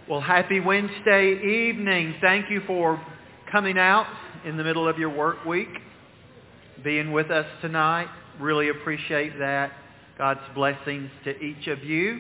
Well, happy Wednesday evening. Thank you for coming out in the middle of your work week, being with us tonight. Really appreciate that. God's blessings to each of you.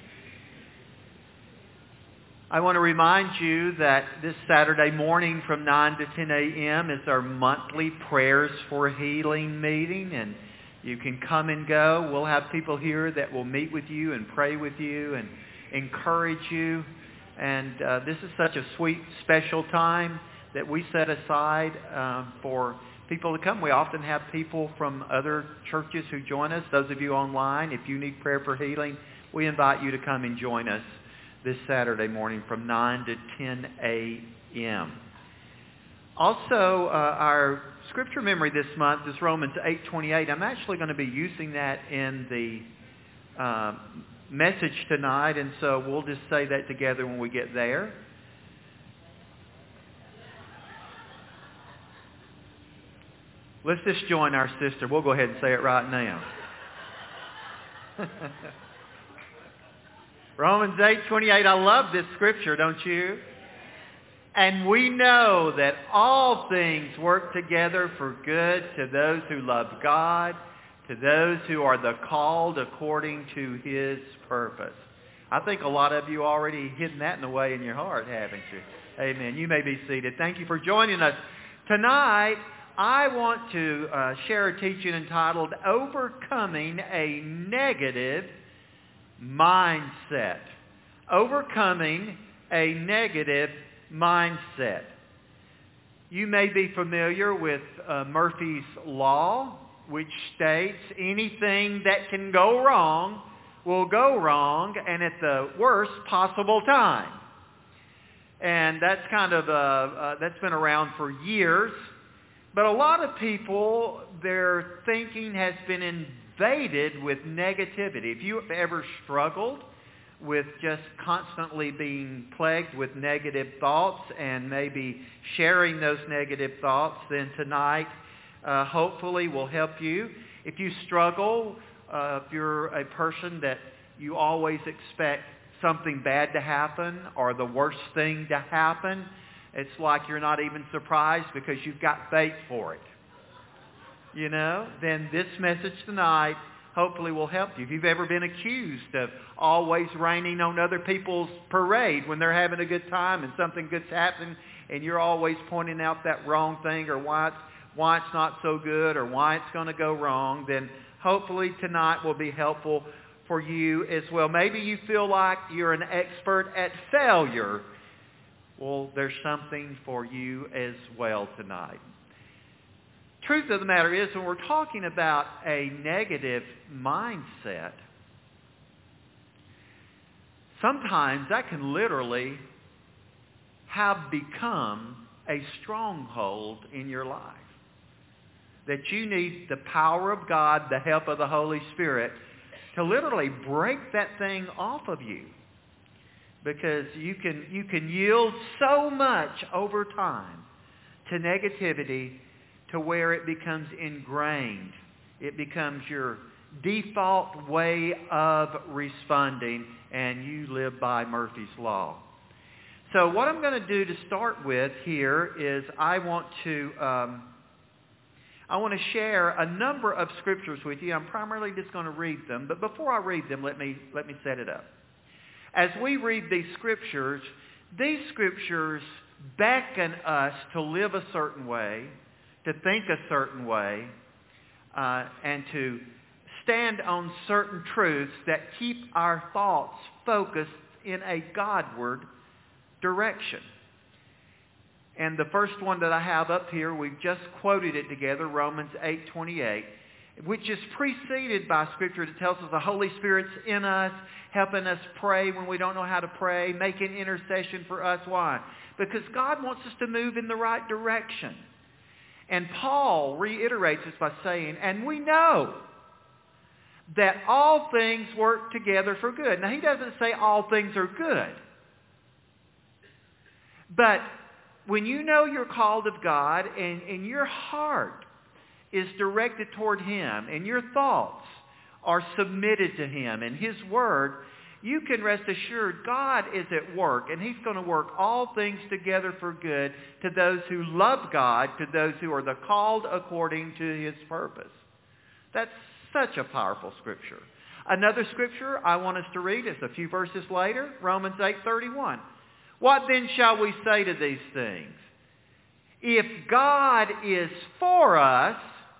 I want to remind you that this Saturday morning from 9 to 10 a.m. is our monthly Prayers for Healing meeting, and you can come and go. We'll have people here that will meet with you and pray with you and encourage you. And this is such a sweet, special time that we set aside for people to come. We often have people from other churches who join us. Those of you online, if you need prayer for healing, we invite you to come and join us this Saturday morning from 9 to 10 a.m. Also, our scripture memory this month is Romans 8:28. I'm actually going to be using that in the message tonight, and so we'll just say that together when we get there. Let's just join our sister. We'll go ahead and say it right now. Romans 8:28. I love this scripture, don't you? And we know that all things work together for good to those who love God, to those who are the called according to His purpose. I think a lot of you already hidden that in the way in your heart, haven't you? Amen. You may be seated. Thank you for joining us. Tonight, I want to share a teaching entitled Overcoming a Negative Mindset. Overcoming a Negative Mindset. You may be familiar with Murphy's Law, which states anything that can go wrong will go wrong and at the worst possible time. And that's kind of that's been around for years. But a lot of people, their thinking has been invaded with negativity. If you've ever struggled with just constantly being plagued with negative thoughts and maybe sharing those negative thoughts, then tonight hopefully will help you. If you struggle, if you're a person that you always expect something bad to happen or the worst thing to happen, it's like you're not even surprised because you've got faith for it. You know, then this message tonight hopefully will help you. If you've ever been accused of always raining on other people's parade when they're having a good time and something good's happening and you're always pointing out that wrong thing or why it's not so good or why it's going to go wrong, then hopefully tonight will be helpful for you as well. Maybe you feel like you're an expert at failure. Well, there's something for you as well tonight. Truth of the matter is, when we're talking about a negative mindset, sometimes that can literally have become a stronghold in your life. That you need the power of God, the help of the Holy Spirit, to literally break that thing off of you. Because you can yield so much over time to negativity to where it becomes ingrained. It becomes your default way of responding, and you live by Murphy's Law. So what I'm going to do to start with here is I want to share a number of scriptures with you. I'm primarily just going to read them, but before I read them, let me set it up. As we read these scriptures beckon us to live a certain way, to think a certain way, and to stand on certain truths that keep our thoughts focused in a Godward direction. And the first one that I have up here, we've just quoted it together, Romans 8:28, which is preceded by scripture that tells us the Holy Spirit's in us, helping us pray when we don't know how to pray, making intercession for us. Why? Because God wants us to move in the right direction. And Paul reiterates this by saying, and we know that all things work together for good. Now, he doesn't say all things are good. But when you know you're called of God and your heart is directed toward Him and your thoughts are submitted to Him and His Word, you can rest assured God is at work, and He's going to work all things together for good to those who love God, to those who are the called according to His purpose. That's such a powerful scripture. Another scripture I want us to read is a few verses later, Romans 8:31. What then shall we say to these things? If God is for us,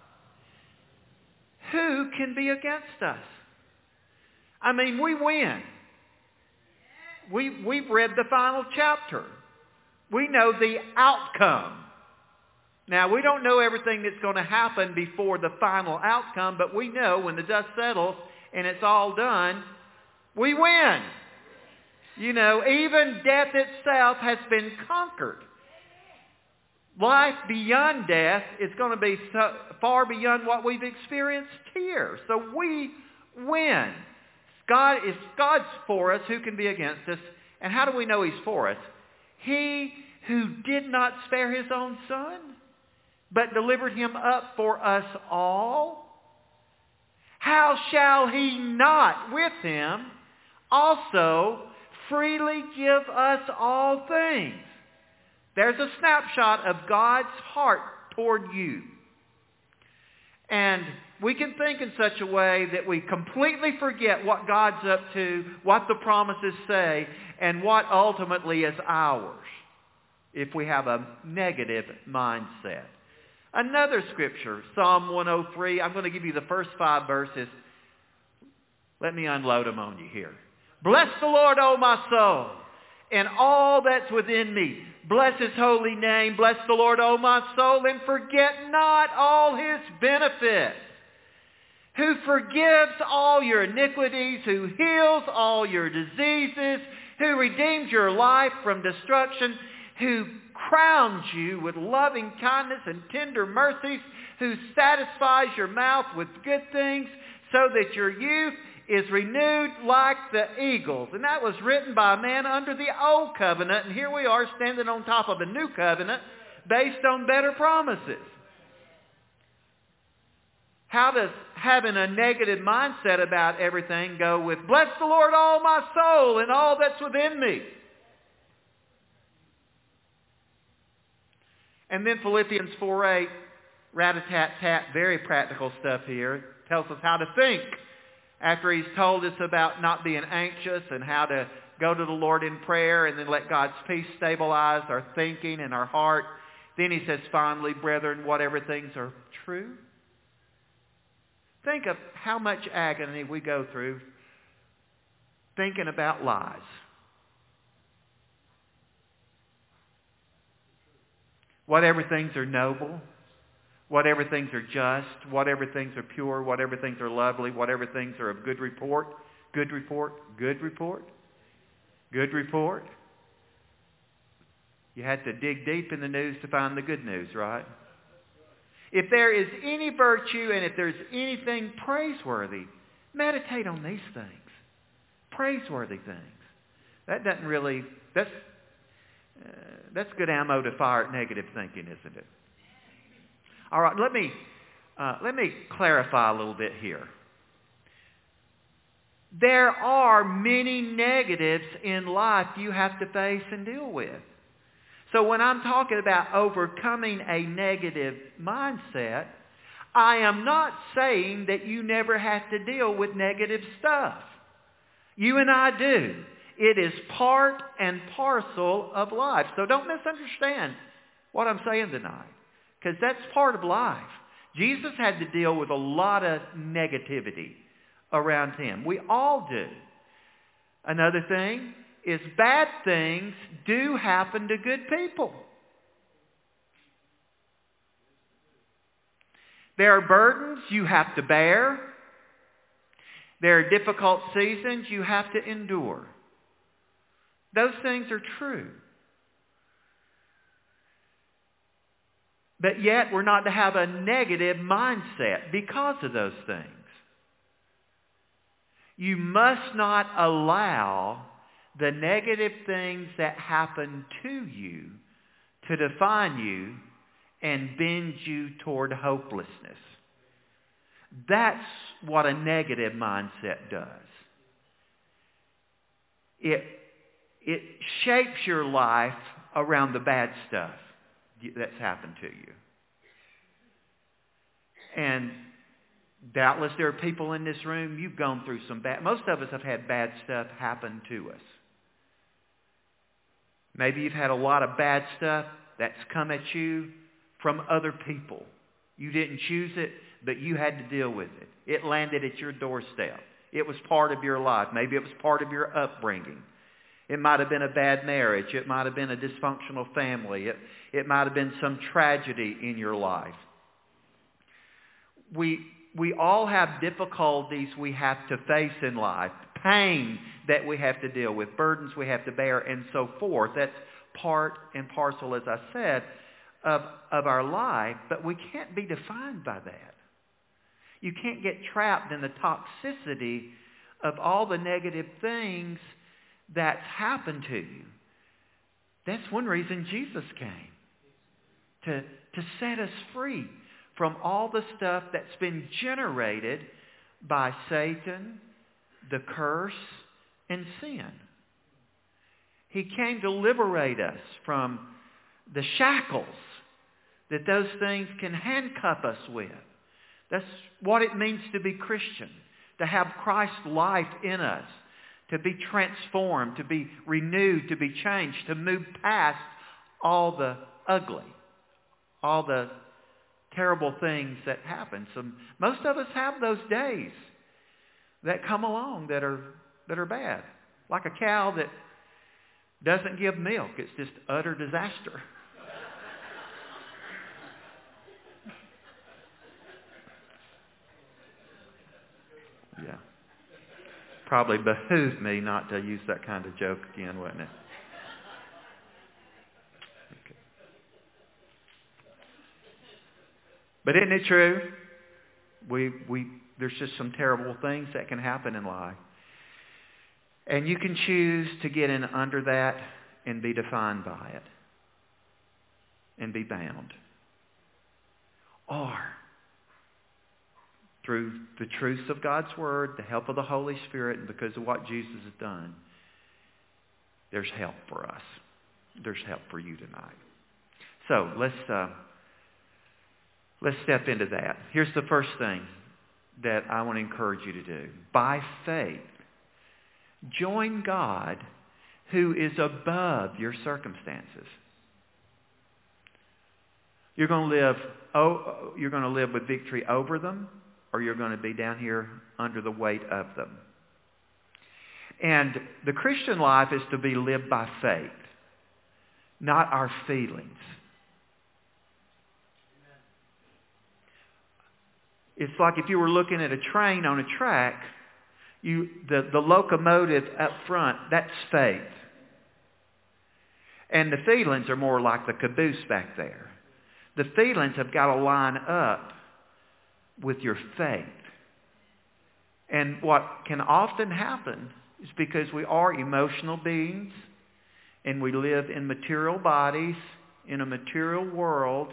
who can be against us? I mean, we win. We've read the final chapter. We know the outcome. Now, we don't know everything that's going to happen before the final outcome, but we know when the dust settles and it's all done, we win. You know, even death itself has been conquered. Life beyond death is going to be so far beyond what we've experienced here. So we win. If God's for us, who can be against us? And how do we know He's for us? He who did not spare His own Son, but delivered Him up for us all, how shall He not with Him also freely give us all things? There's a snapshot of God's heart toward you. And we can think in such a way that we completely forget what God's up to, what the promises say, and what ultimately is ours if we have a negative mindset. Another scripture, Psalm 103. I'm going to give you the first 5 verses. Let me unload them on you here. Bless the Lord, O my soul, and all that's within me. Bless His holy name. Bless the Lord, O my soul, and forget not all His benefits. Who forgives all your iniquities, who heals all your diseases, who redeems your life from destruction, who crowns you with loving kindness and tender mercies, who satisfies your mouth with good things, so that your youth is renewed like the eagles. And that was written by a man under the old covenant, and here we are standing on top of a new covenant based on better promises. How does having a negative mindset about everything go with, bless the Lord, all my soul, and all that's within me? And then Philippians 4:8, rat-a-tat-tat, very practical stuff here, tells us how to think. After He's told us about not being anxious and how to go to the Lord in prayer and then let God's peace stabilize our thinking and our heart, then He says, finally, brethren, whatever things are true. Think of how much agony we go through thinking about lies. Whatever things are noble, whatever things are just, whatever things are pure, whatever things are lovely, whatever things are of good report, good report, good report, good report. You had to dig deep in the news to find the good news, right? If there is any virtue and if there's anything praiseworthy, meditate on these things. Praiseworthy things. That doesn't really, that's good ammo to fire at negative thinking, isn't it? All right, let me clarify a little bit here. There are many negatives in life you have to face and deal with. So when I'm talking about overcoming a negative mindset, I am not saying that you never have to deal with negative stuff. You and I do. It is part and parcel of life. So don't misunderstand what I'm saying tonight, because that's part of life. Jesus had to deal with a lot of negativity around Him. We all do. Another thing is bad things do happen to good people. There are burdens you have to bear. There are difficult seasons you have to endure. Those things are true. But yet we're not to have a negative mindset because of those things. You must not allow the negative things that happen to you to define you and bend you toward hopelessness. That's what a negative mindset does. it shapes your life around the bad stuff that's happened to you. And doubtless there are people in this room, you've gone through some bad... Most of us have had bad stuff happen to us. Maybe you've had a lot of bad stuff that's come at you from other people. You didn't choose it, but you had to deal with it. It landed at your doorstep. It was part of your life. Maybe it was part of your upbringing. It might have been a bad marriage. It might have been a dysfunctional family. It might have been some tragedy in your life. We all have difficulties we have to face in life, pain that we have to deal with, burdens we have to bear, and so forth. That's part and parcel, as I said, of our life, but we can't be defined by that. You can't get trapped in the toxicity of all the negative things that's happened to you. That's one reason Jesus came, to set us free from all the stuff that's been generated by Satan, the curse, and sin. He came to liberate us from the shackles that those things can handcuff us with. That's what it means to be Christian, to have Christ's life in us, to be transformed, to be renewed, to be changed, to move past all the ugly, all the terrible things that happen. So most of us have those days that come along that are bad. Like a cow that doesn't give milk. It's just utter disaster. Yeah. Probably behooved me not to use that kind of joke again, wouldn't it? Okay. But isn't it true? There's just some terrible things that can happen in life. And you can choose to get in under that and be defined by it. And be bound. Or, through the truths of God's Word, the help of the Holy Spirit, and because of what Jesus has done, there's help for us. There's help for you tonight. So, let's step into that. Here's the first thing that I want to encourage you to do. By faith, join God who is above your circumstances. You're going to live with victory over them, or you're going to be down here under the weight of them. And the Christian life is to be lived by faith, not our feelings. It's like if you were looking at a train on a track, the locomotive up front, that's faith. And the feelings are more like the caboose back there. The feelings have got to line up with your faith. And what can often happen is because we are emotional beings and we live in material bodies, in a material world,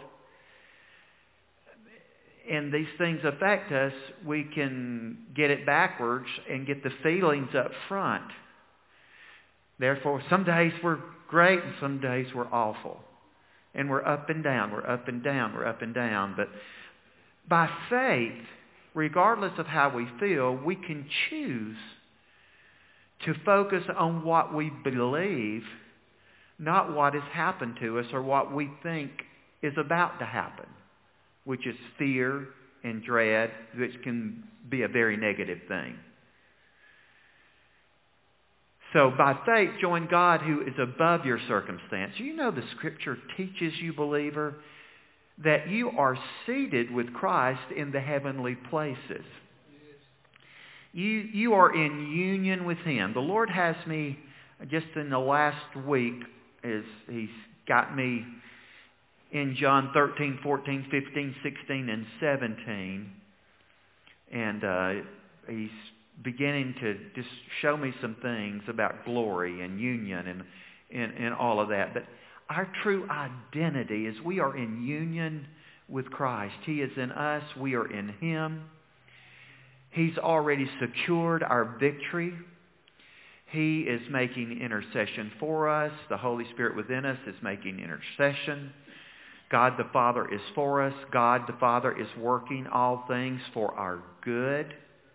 and these things affect us, we can get it backwards and get the feelings up front. Therefore, some days we're great and some days we're awful. And we're up and down, we're up and down, we're up and down. But by faith, regardless of how we feel, we can choose to focus on what we believe, not what has happened to us or what we think is about to happen, which is fear and dread, which can be a very negative thing. So by faith, join God who is above your circumstance. You know the Scripture teaches you, believer, that you are seated with Christ in the heavenly places. You are in union with Him. The Lord has me, just in the last week, as He's got me in John 13, 14, 15, 16, and 17. And He's beginning to just show me some things about glory and union and all of that. But our true identity is we are in union with Christ. He is in us. We are in Him. He's already secured our victory. He is making intercession for us. The Holy Spirit within us is making intercession. God the Father is for us. God the Father is working all things for our good.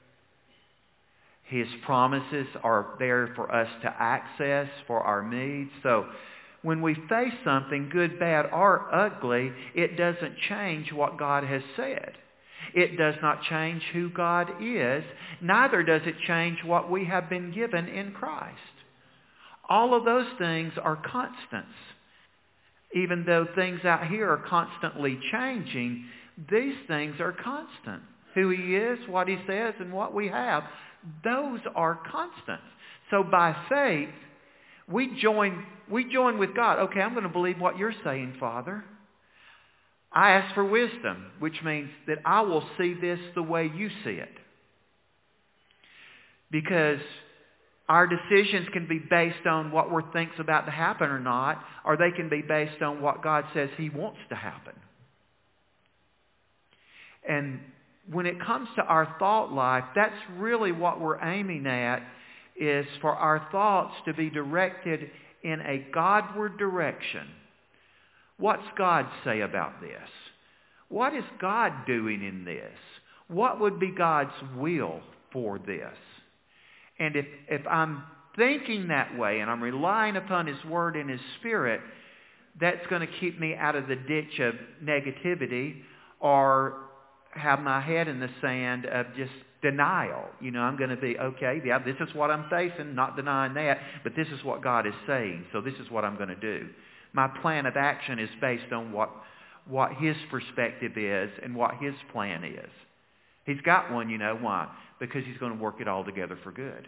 His promises are there for us to access for our needs. So when we face something, good, bad, or ugly, it doesn't change what God has said. It does not change who God is. Neither does it change what we have been given in Christ. All of those things are constants. Even though things out here are constantly changing, these things are constant. Who He is, what He says, and what we have, those are constants. So by faith, we join with God. Okay, I'm going to believe what you're saying, Father. I ask for wisdom, which means that I will see this the way you see it. Because our decisions can be based on what we think's about to happen or not, or they can be based on what God says He wants to happen. And when it comes to our thought life, that's really what we're aiming at, is for our thoughts to be directed in a Godward direction. What's God say about this? What is God doing in this? What would be God's will for this? And if I'm thinking that way and I'm relying upon His Word and His Spirit, that's going to keep me out of the ditch of negativity or have my head in the sand of just denial. You know, I'm going to be, okay, yeah, this is what I'm facing, not denying that, but this is what God is saying, so this is what I'm going to do. My plan of action is based on what His perspective is and what His plan is. He's got one, you know. Why? Because He's going to work it all together for good.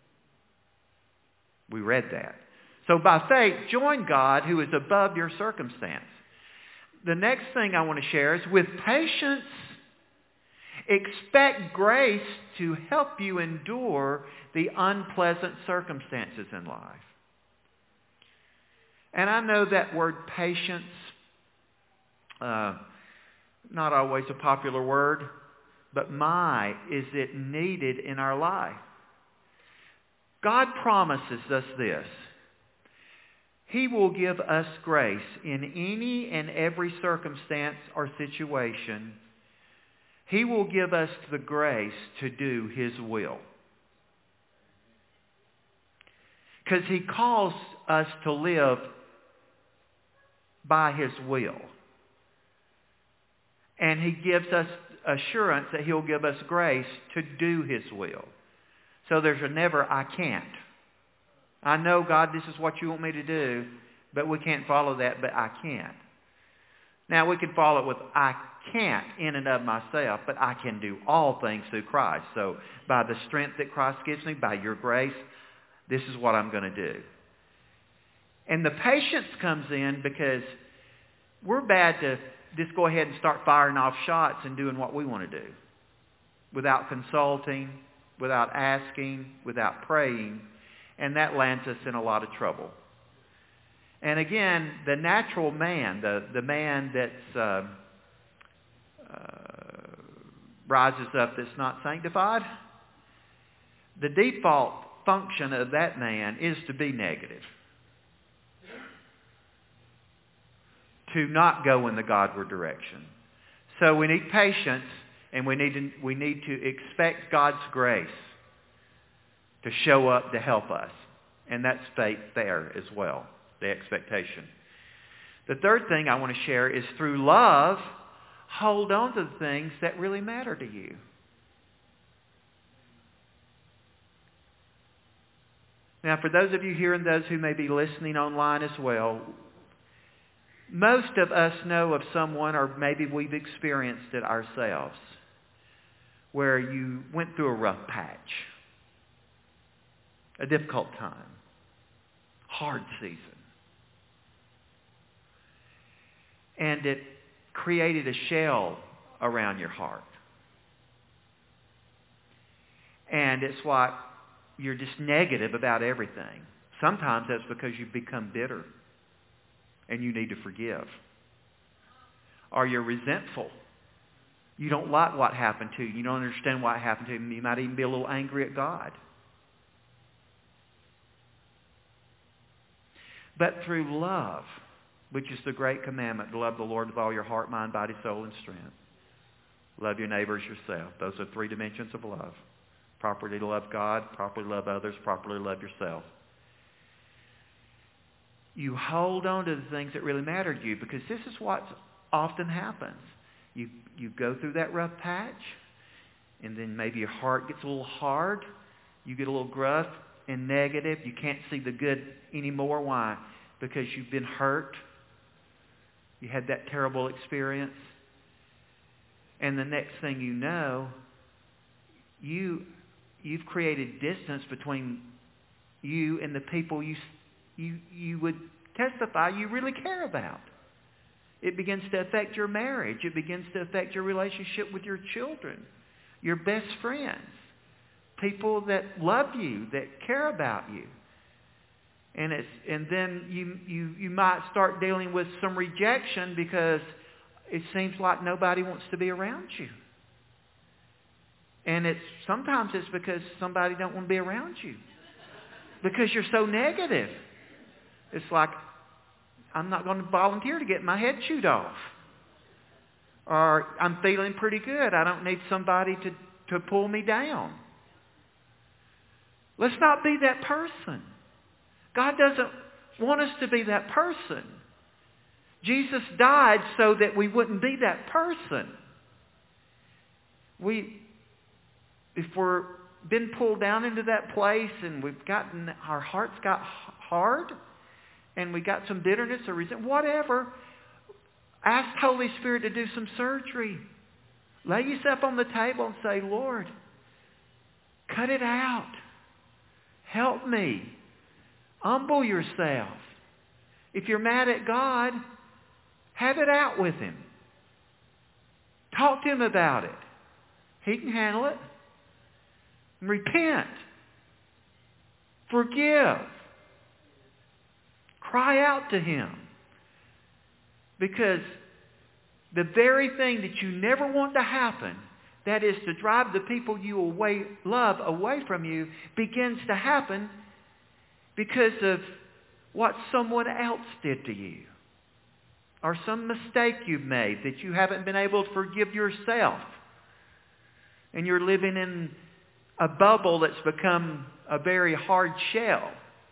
We read that. So by faith, join God who is above your circumstance. The next thing I want to share is with patience, expect grace to help you endure the unpleasant circumstances in life. And I know that word patience, not always a popular word, but my, is it needed in our life. God promises us this. He will give us grace in any and every circumstance or situation. He will give us the grace to do His will. Because He calls us to live by His will. And He gives us assurance that He'll give us grace to do His will. So there's a never, I can't. I know, God, this is what you want me to do, but we can't follow that, but I can't. Now, we can follow it with, I can't in and of myself, but I can do all things through Christ. So by the strength that Christ gives me, by your grace, this is what I'm going to do. And the patience comes in because we're bad to just go ahead and start firing off shots and doing what we want to do without consulting, without asking, without praying, and that lands us in a lot of trouble. And again, the natural man, the man that's rises up that's not sanctified, the default function of that man is to be negative. To not go in the Godward direction. So we need patience, and we need to expect God's grace to show up to help us. And that's faith there as well, the expectation. The third thing I want to share is through love, hold on to the things that really matter to you. Now, for those of you here and those who may be listening online as well, most of us know of someone, or maybe we've experienced it ourselves, where you went through a rough patch, a difficult time, hard season. And it created a shell around your heart. And it's like you're just negative about everything. Sometimes that's because you've become bitter and you need to forgive. Or you're resentful. You don't like what happened to you. You don't understand what happened to you. You might even be a little angry at God. but through love, which is the great commandment, to love the Lord with all your heart, mind, body, soul, and strength. Love your neighbors yourself. Those are 3 dimensions of love. Properly love God, properly love others, properly love yourself. You hold on to the things that really matter to you, because this is what often happens. You go through that rough patch, and then maybe your heart gets a little hard. You get a little gruff and negative. You can't see the good anymore. Why? Because you've been hurt. You had that terrible experience. And the next thing you know, you've created distance between you and the people you would testify you really care about. It begins to affect your marriage. It begins to affect your relationship with your children, your best friends, people that love you, that care about you. And then you might start dealing with some rejection because it seems like nobody wants to be around you. And sometimes it's because somebody don't want to be around you, because you're so negative. It's like, I'm not going to volunteer to get my head chewed off. Or I'm feeling pretty good. I don't need somebody to pull me down. Let's not be that person. God doesn't want us to be that person. Jesus died so that we wouldn't be that person. If we're been pulled down into that place and our hearts got hard, and we got some bitterness or resentment, whatever, ask Holy Spirit to do some surgery. Lay yourself on the table and say, Lord, cut it out. Help me. Humble yourself. If you're mad at God, have it out with Him. Talk to Him about it. He can handle it. Repent. Forgive. Cry out to Him. Because the very thing that you never want to happen, that is to drive the people you love away from you, begins to happen because of what someone else did to you. Or some mistake you've made that you haven't been able to forgive yourself. And you're living in a bubble that's become a very hard shell.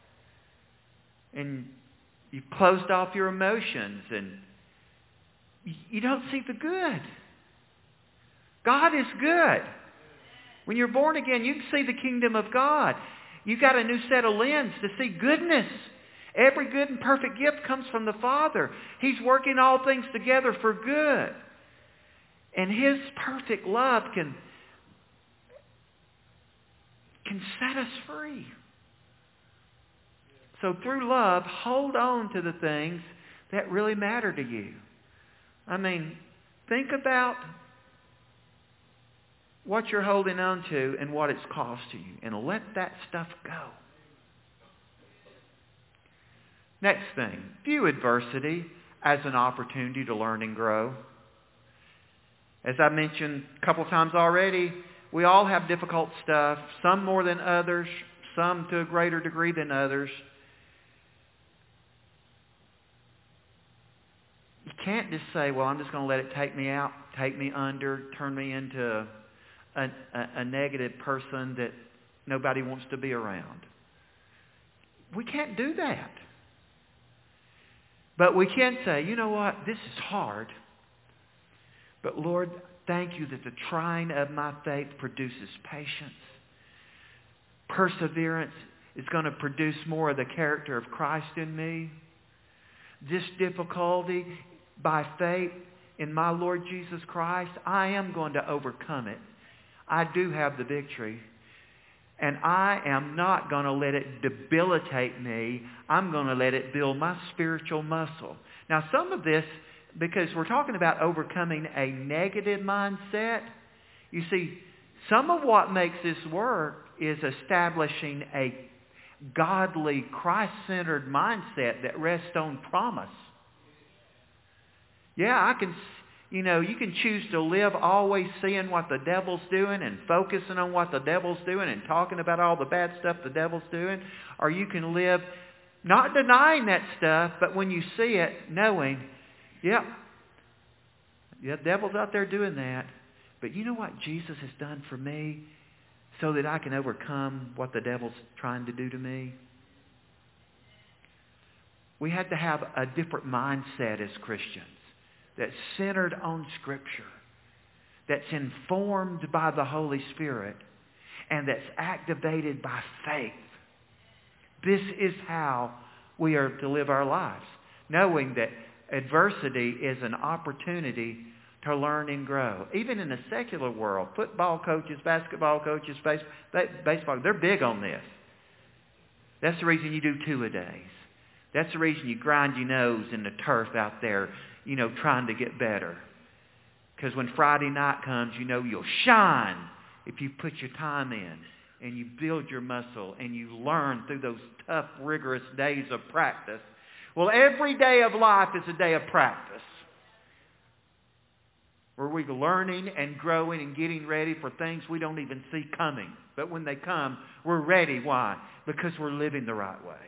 And you've closed off your emotions and you don't see the good. God is good. When you're born again, you can see the kingdom of God. You've got a new set of lens to see goodness. Every good and perfect gift comes from the Father. He's working all things together for good. And His perfect love can set us free. So through love, hold on to the things that really matter to you. I mean, think about what you're holding on to and what it's costing you, and let that stuff go. Next thing, view adversity as an opportunity to learn and grow. As I mentioned a couple times already, we all have difficult stuff, some more than others, some to a greater degree than others. You can't just say, well, I'm just going to let it take me out, take me under, turn me into a negative person that nobody wants to be around. We can't do that. But we can say, you know what, this is hard. But Lord, thank you that the trying of my faith produces patience. Perseverance is going to produce more of the character of Christ in me. This difficulty, by faith in my Lord Jesus Christ, I am going to overcome it. I do have the victory. And I am not going to let it debilitate me. I'm going to let it build my spiritual muscle. Now, some of this, because we're talking about overcoming a negative mindset, you see, some of what makes this work is establishing a godly, Christ-centered mindset that rests on promise. Yeah, you can choose to live always seeing what the devil's doing and focusing on what the devil's doing and talking about all the bad stuff the devil's doing. Or you can live Not denying that stuff, but when you see it, knowing, yep, the devil's out there doing that. But you know what Jesus has done for me so that I can overcome what the devil's trying to do to me? We have to have a different mindset as Christians that's centered on Scripture, that's informed by the Holy Spirit, and that's activated by faith. This is how we are to live our lives, knowing that adversity is an opportunity to learn and grow. Even in the secular world, football coaches, basketball coaches, baseball, they're big on this. That's the reason you do 2-a-days. That's the reason you grind your nose in the turf out there, trying to get better. Because when Friday night comes, you'll shine if you put your time in and you build your muscle and you learn through those tough, rigorous days of practice. Well, every day of life is a day of practice, where we're learning and growing and getting ready for things we don't even see coming. But when they come, we're ready. Why? Because we're living the right way.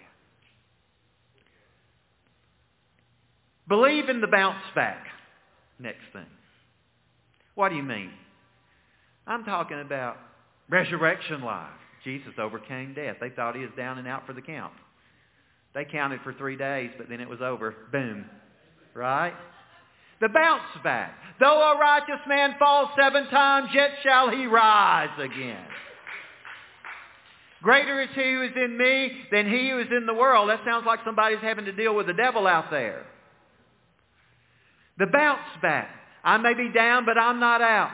Believe in the bounce back. Next thing. What do you mean? I'm talking about resurrection life. Jesus overcame death. They thought he was down and out for the count. They counted for 3 days, but then it was over. Boom. Right? The bounce back. Though a righteous man fall 7 times, yet shall he rise again. Greater is he who is in me than he who is in the world. That sounds like somebody's having to deal with the devil out there. The bounce back. I may be down, but I'm not out.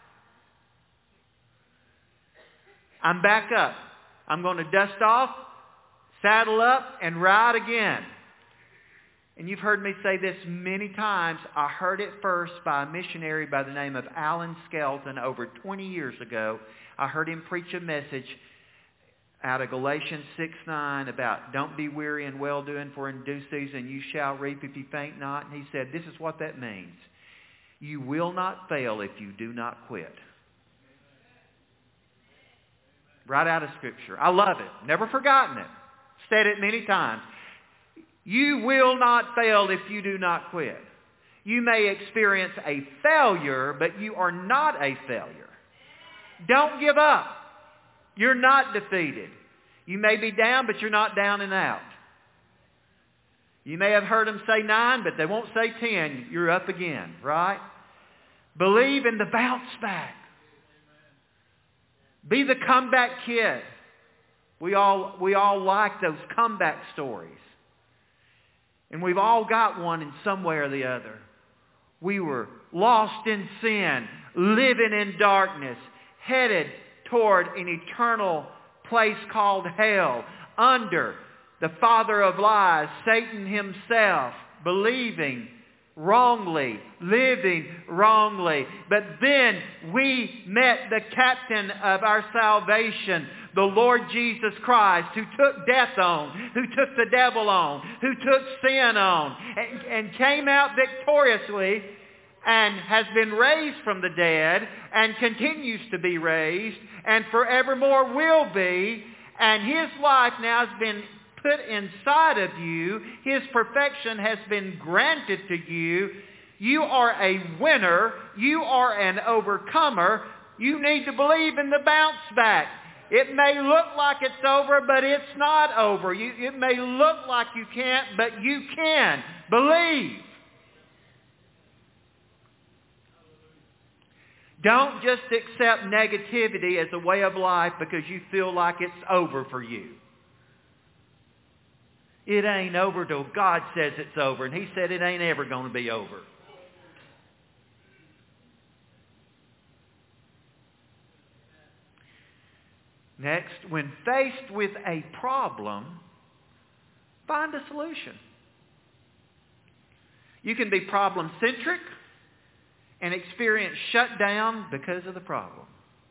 I'm back up. I'm going to dust off, saddle up, and ride again. And you've heard me say this many times. I heard it first by a missionary by the name of Alan Skelton over 20 years ago. I heard him preach a message out of Galatians 6:9 about don't be weary in well-doing, for in due season you shall reap if you faint not. And he said, this is what that means. You will not fail if you do not quit. Right out of Scripture. I love it. Never forgotten it. Said it many times. You will not fail if you do not quit. You may experience a failure, but you are not a failure. Don't give up. You're not defeated. You may be down, but you're not down and out. You may have heard them say 9, but they won't say 10. You're up again, right? Believe in the bounce back. Be the comeback kid. We all like those comeback stories. And we've all got one in some way or the other. We were lost in sin, living in darkness, headed toward an eternal place called hell, under the father of lies, Satan himself, believing wrongly, living wrongly. But then we met the captain of our salvation, the Lord Jesus Christ, who took death on, who took the devil on, who took sin on, and came out victoriously, and has been raised from the dead, and continues to be raised, and forevermore will be. And his life now has been put inside of you. His perfection has been granted to you. You are a winner. You are an overcomer. You need to believe in the bounce back. It may look like it's over, but it's not over. It may look like you can't, but you can. Believe. Don't just accept negativity as a way of life because you feel like it's over for you. It ain't over till God says it's over, and He said it ain't ever going to be over. Next, when faced with a problem, find a solution. You can be problem-centric and experience shutdown because of the problem.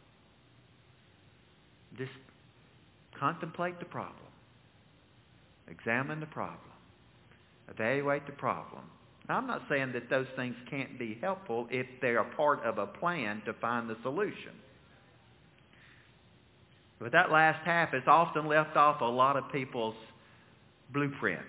Just contemplate the problem. Examine the problem. Evaluate the problem. Now, I'm not saying that those things can't be helpful if they are part of a plan to find the solution. But that last half is often left off a lot of people's blueprint.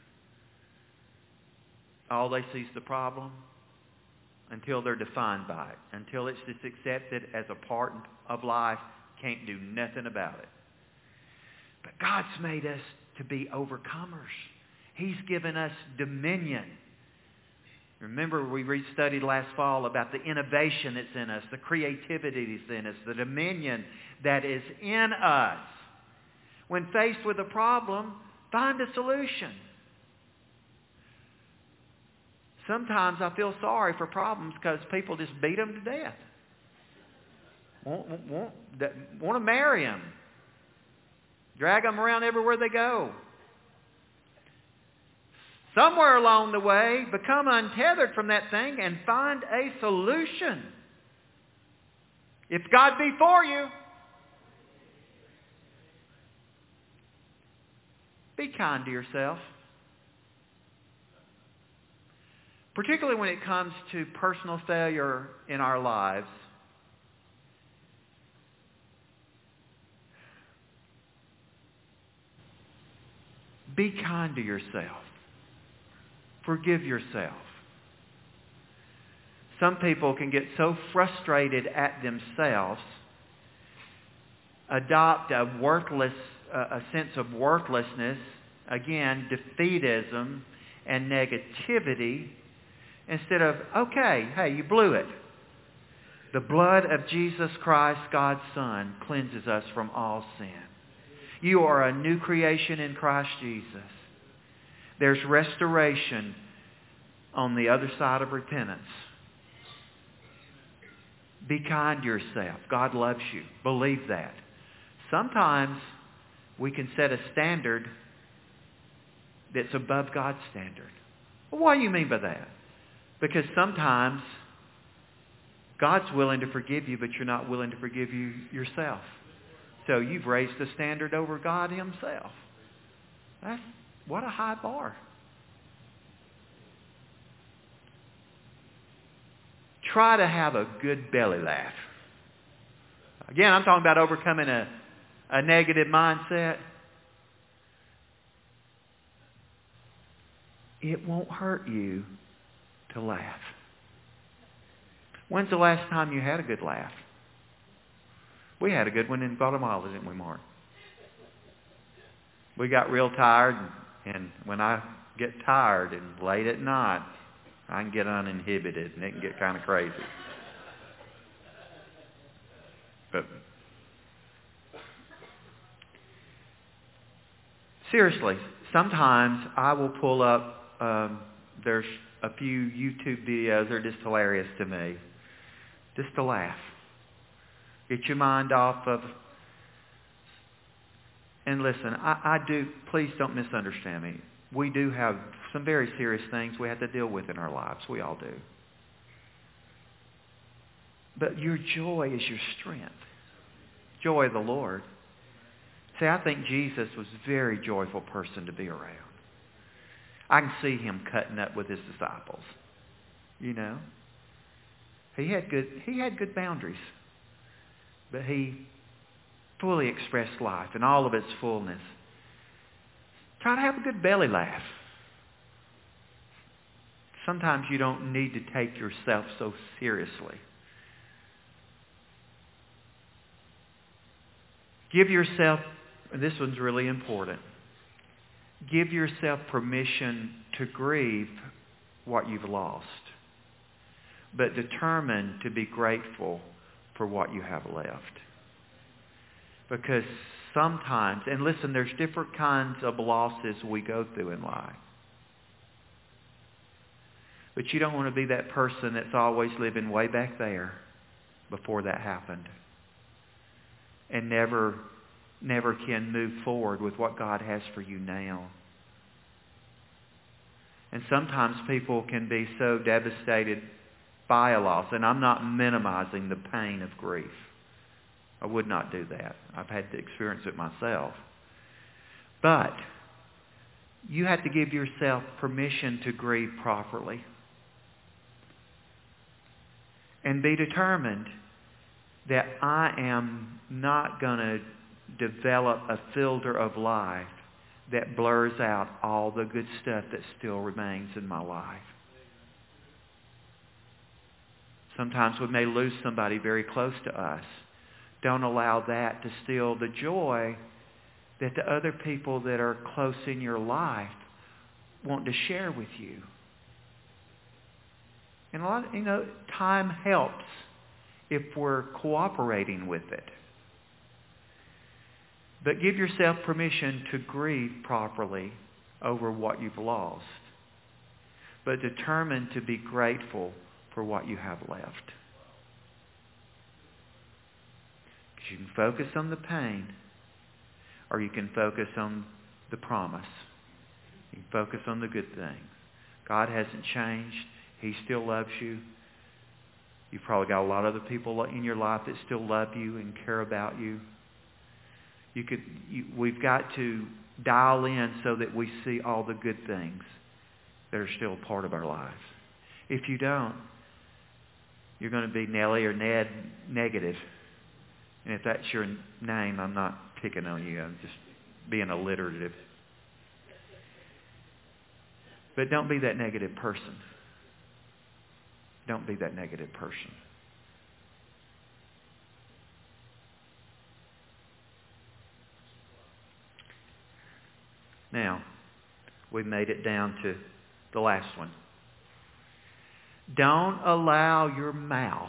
All they see is the problem until they're defined by it. Until it's just accepted as a part of life, can't do nothing about it. But God's made us to be overcomers. He's given us dominion. Remember, we studied last fall about the innovation that's in us, the creativity that's in us, the dominion that is in us. When faced with a problem, find a solution. Sometimes I feel sorry for problems because people just beat them to death. Want to marry them. Drag them around everywhere they go. Somewhere along the way, become untethered from that thing and find a solution. If God be for you, be kind to yourself. Particularly when it comes to personal failure in our lives. Be kind to yourself. Forgive yourself. Some people can get so frustrated at themselves, adopt a sense of worthlessness, again, defeatism and negativity, instead of, okay, hey, you blew it. The blood of Jesus Christ, God's Son, cleanses us from all sin. You are a new creation in Christ Jesus. There's restoration on the other side of repentance. Be kind to yourself. God loves you. Believe that. Sometimes we can set a standard that's above God's standard. Well, what do you mean by that? Because sometimes God's willing to forgive you, but you're not willing to forgive you yourself. So you've raised the standard over God Himself. What a high bar. Try to have a good belly laugh. Again, I'm talking about overcoming a negative mindset. It won't hurt you to laugh. When's the last time you had a good laugh? We had a good one in Guatemala, didn't we, Mark? We got real tired, and when I get tired and late at night, I can get uninhibited, and it can get kind of crazy. But seriously, sometimes I will pull up, there's a few YouTube videos that are just hilarious to me, just to laugh. Get your mind off of... And listen, I do, please don't misunderstand me. We do have some very serious things we have to deal with in our lives. We all do. But your joy is your strength. Joy of the Lord. See, I think Jesus was a very joyful person to be around. I can see Him cutting up with His disciples. You know? He had good boundaries. But He fully expressed life in all of its fullness. Try to have a good belly laugh. Sometimes you don't need to take yourself so seriously. Give yourself, and this one's really important, give yourself permission to grieve what you've lost, but determine to be grateful for what you have left. Because sometimes, and listen, there's different kinds of losses we go through in life. But you don't want to be that person that's always living way back there before that happened. And never can move forward with what God has for you now. And sometimes people can be so devastated by a loss. And I'm not minimizing the pain of grief. I would not do that. I've had to experience it myself. But you have to give yourself permission to grieve properly. And be determined that I am not going to develop a filter of life that blurs out all the good stuff that still remains in my life. Sometimes we may lose somebody very close to us. Don't allow that to steal the joy that the other people that are close in your life want to share with you. And a lot, time helps if we're cooperating with it. But give yourself permission to grieve properly over what you've lost. But determine to be grateful for what you have left. Because you can focus on the pain, or you can focus on the promise. You can focus on the good things. God hasn't changed. He still loves you. You've probably got a lot of other people in your life that still love you and care about you. We've got to dial in so that we see all the good things that are still a part of our lives. If you don't, you're going to be Nellie or Ned negative. And if that's your name, I'm not picking on you. I'm just being alliterative. But don't be that negative person. Don't be that negative person. Now, we've made it down to the last one. Don't allow your mouth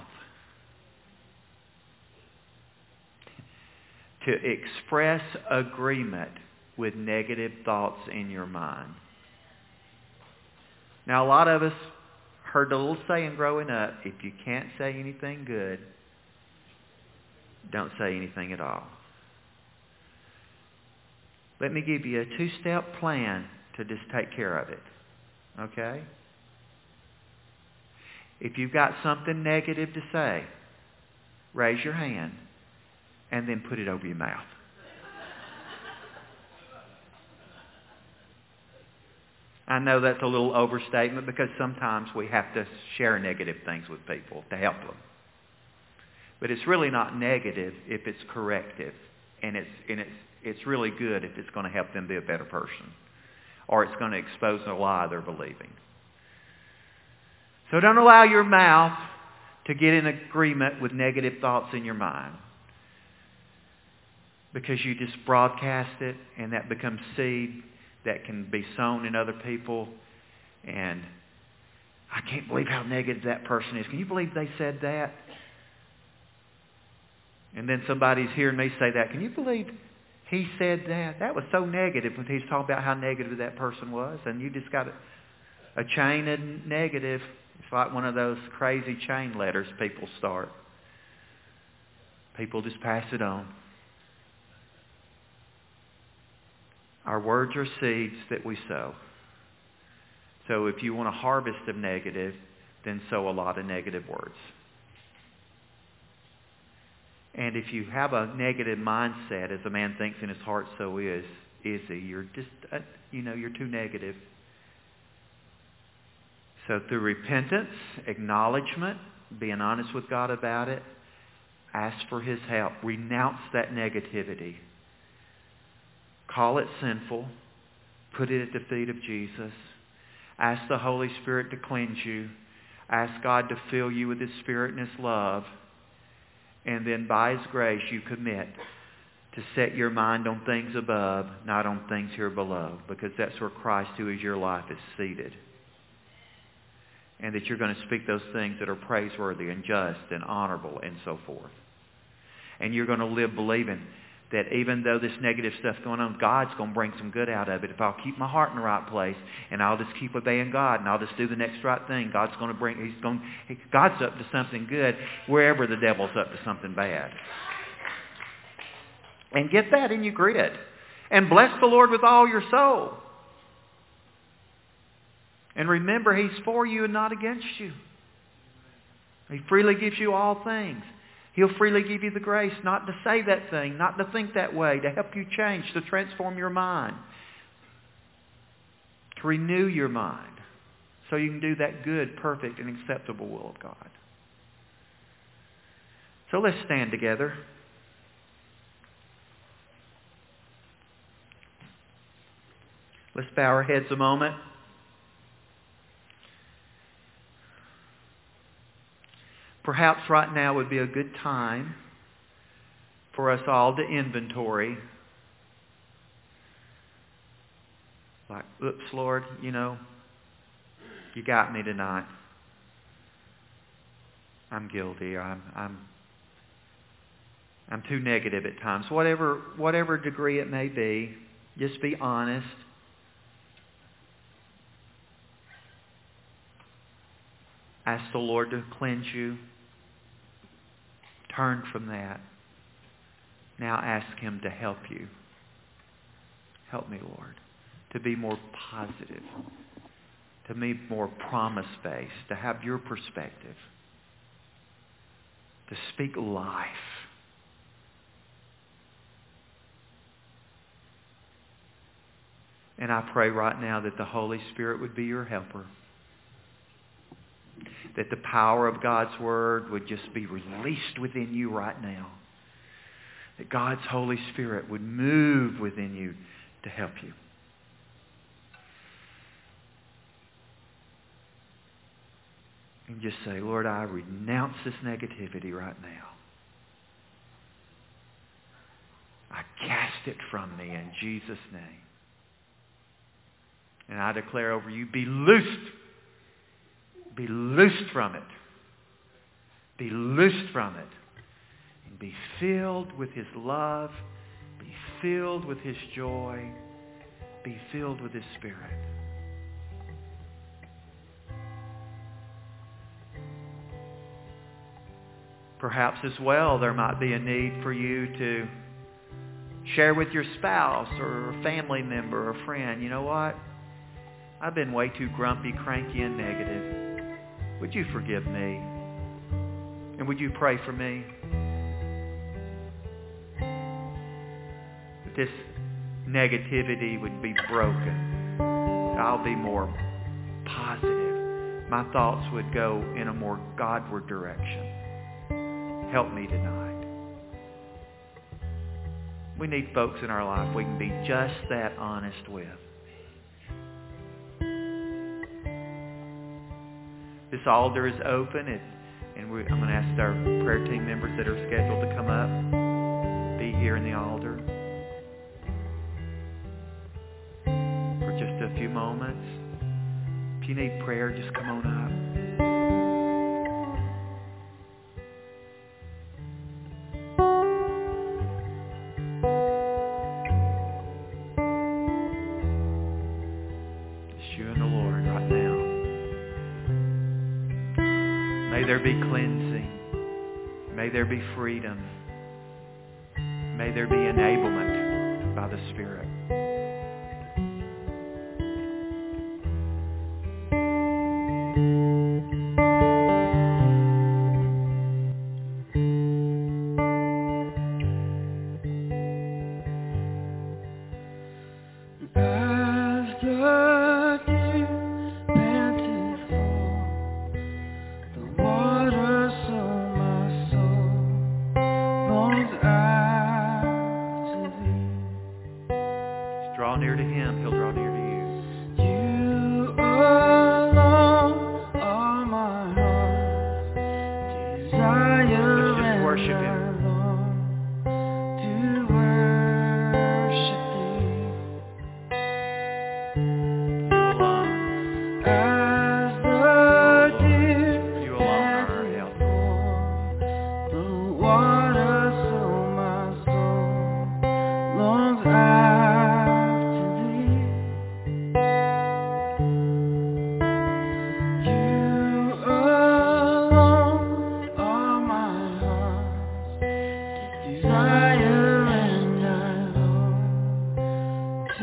to express agreement with negative thoughts in your mind. Now, a lot of us heard the little saying growing up, if you can't say anything good, don't say anything at all. Let me give you a 2-step plan to just take care of it. Okay? If you've got something negative to say, raise your hand and then put it over your mouth. I know that's a little overstatement because sometimes we have to share negative things with people to help them. But it's really not negative if it's corrective. And it's really good if it's going to help them be a better person. Or it's going to expose a lie they're believing. So don't allow your mouth to get in agreement with negative thoughts in your mind. Because you just broadcast it and that becomes seed that can be sown in other people. And I can't believe how negative that person is. Can you believe they said that? And then somebody's hearing me say that. Can you believe he said that? That was so negative when he's talking about how negative that person was. And you just got a chain of negative. It's like one of those crazy chain letters people start. People just pass it on. Our words are seeds that we sow. So if you want a harvest of negative, then sow a lot of negative words. And if you have a negative mindset, as a man thinks in his heart, so is he. You're just, you're too negative. So through repentance, acknowledgement, being honest with God about it, ask for His help. Renounce that negativity. Call it sinful. Put it at the feet of Jesus. Ask the Holy Spirit to cleanse you. Ask God to fill you with His Spirit and His love. And then by His grace you commit to set your mind on things above, not on things here below. Because that's where Christ, who is your life, is seated. And that you're going to speak those things that are praiseworthy and just and honorable and so forth. And you're going to live believing that even though this negative stuff's going on, God's going to bring some good out of it. If I'll keep my heart in the right place and I'll just keep obeying God and I'll just do the next right thing, God's up to something good wherever the devil's up to something bad. And get that in your grid. And bless the Lord with all your soul. And remember, He's for you and not against you. He freely gives you all things. He'll freely give you the grace not to say that thing, not to think that way, to help you change, to transform your mind, to renew your mind so you can do that good, perfect, and acceptable will of God. So let's stand together. Let's bow our heads a moment. Perhaps right now would be a good time for us all to inventory. Like, oops, Lord, you got me tonight. I'm guilty. I'm too negative at times. Whatever degree it may be, just be honest. Ask the Lord to cleanse you. Turn from that. Now ask Him to help you. Help me, Lord, to be more positive, to be more promise-based, to have your perspective, to speak life. And I pray right now that the Holy Spirit would be your helper, that the power of God's Word would just be released within you right now, that God's Holy Spirit would move within you to help you. And just say, Lord, I renounce this negativity right now. I cast it from me in Jesus' name. And I declare over you, be loosed. Be loosed from it. Be loosed from it. And be filled with His love. Be filled with His joy. Be filled with His Spirit. Perhaps as well there might be a need for you to share with your spouse or a family member or a friend, you know what? I've been way too grumpy, cranky, and negative. Would you forgive me? And would you pray for me? That this negativity would be broken. That I'll be more positive. My thoughts would go in a more Godward direction. Help me tonight. We need folks in our life we can be just that honest with. This altar is open, and I'm going to ask our prayer team members that are scheduled to come up, be here in the altar for just a few moments. If you need prayer, just come on up. It's you and the Lord right now. May there be cleansing. May there be freedom. May there be enablement by the Spirit. Draw near to Him, He'll draw near to you. You alone are my heart's desire. Let's just worship Him. To worship Thee. You alone. As the deer You alone are our help. the water, so my soul longs after Thee. You alone are my heart's desire, and I long to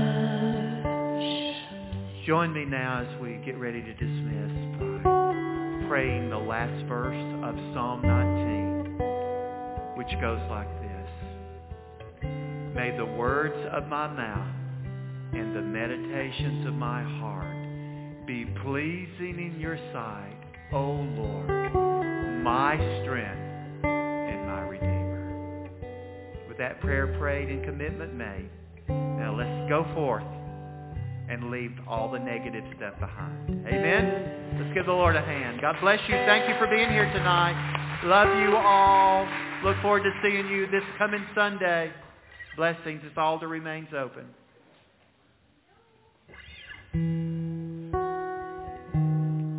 worship. Join me now as we get ready to dismiss by praying the last verse of Psalm 19, which goes like this. May the words of my mouth and the meditations of my heart be pleasing in your sight, O Lord, my strength and my Redeemer. With that prayer prayed and commitment made, now let's go forth and leave all the negative stuff behind. Amen? Let's give the Lord a hand. God bless you. Thank you for being here tonight. Love you all. Look forward to seeing you this coming Sunday. Blessings. This altar remains open.